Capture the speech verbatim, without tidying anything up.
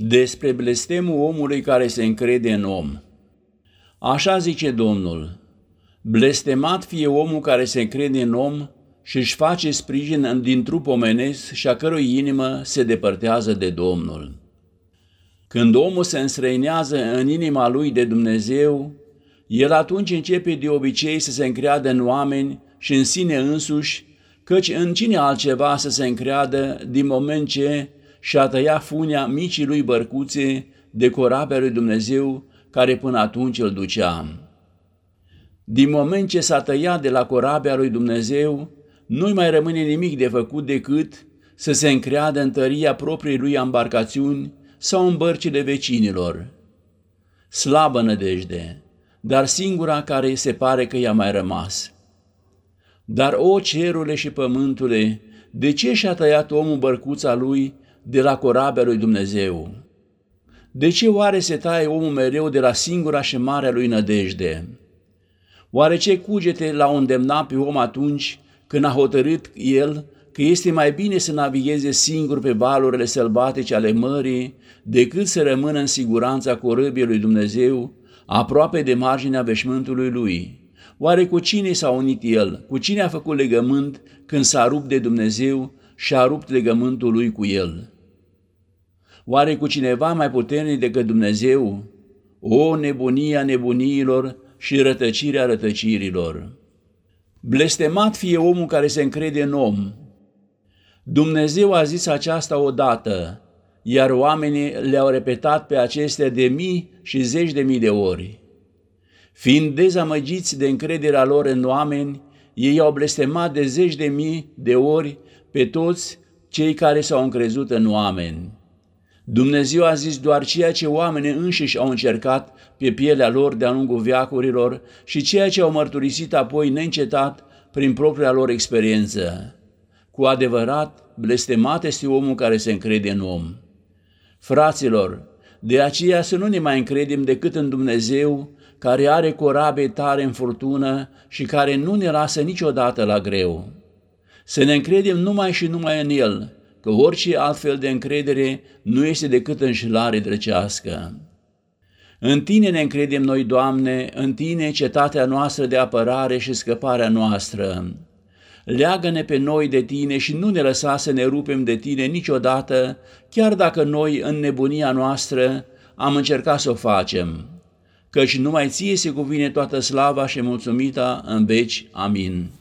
Despre blestemul omului care se încrede în om. Așa zice Domnul: blestemat fie omul care se încrede în om și își face sprijin din trup omenesc și a cărui inimă se depărtează de Domnul. Când omul se înstrăinează în inima lui de Dumnezeu, el atunci începe de obicei să se încreadă în oameni și în sine însuși, căci în cine altceva să se încreadă din moment ce și-a tăiat funia micii lui bărcuțe de corabia lui Dumnezeu care până atunci îl ducea. Din moment ce s-a tăiat de la corabia lui Dumnezeu, nu-i mai rămâne nimic de făcut decât să se încreadă în tăria propriei lui embarcațiuni sau în bărcile vecinilor. Slabă nădejde, dar singura care se pare că i-a mai rămas. Dar, o cerule și pământule, de ce și-a tăiat omul bărcuța lui de la corabia lui Dumnezeu? De ce oare se taie omul mereu de la singura și marea lui nădejde? Oare ce cugete l-au îndemnat pe om atunci când a hotărât el că este mai bine să navigheze singur pe valurile sălbatice ale mării decât să rămână în siguranța corăbiei lui Dumnezeu, aproape de marginea veșmântului lui? Oare cu cine s-a unit el? Cu cine a făcut legământ când s-a rupt de Dumnezeu și a rupt legământul lui cu el? Oare cu cineva mai puternic decât Dumnezeu? O nebunia nebuniilor și rătăcirea rătăcirilor! Blestemat fie omul care se încrede în om! Dumnezeu a zis aceasta odată, iar oamenii le-au repetat pe acestea de mii și zeci de mii de ori. Fiind dezamăgiți de încrederea lor în oameni, ei au blestemat de zeci de mii de ori pe toți cei care s-au încrezut în oameni. Dumnezeu a zis doar ceea ce oamenii înșiși au încercat pe pielea lor de-a lungul veacurilor și ceea ce au mărturisit apoi neîncetat prin propria lor experiență. Cu adevărat, blestemat este omul care se încrede în om. Fraților, de aceea să nu ne mai încredem decât în Dumnezeu, care are corabe tare în furtună și care nu ne lasă niciodată la greu. Să ne încredem numai și numai în El, că orice altfel de încredere nu este decât înșelare drăcească. În Tine ne încredem noi, Doamne, în Tine, cetatea noastră de apărare și scăparea noastră. Leagă-ne pe noi de Tine și nu ne lăsa să ne rupem de Tine niciodată, chiar dacă noi, în nebunia noastră, am încercat să o facem. Căci numai Ție se cuvine toată slava și mulțumita în veci. Amin.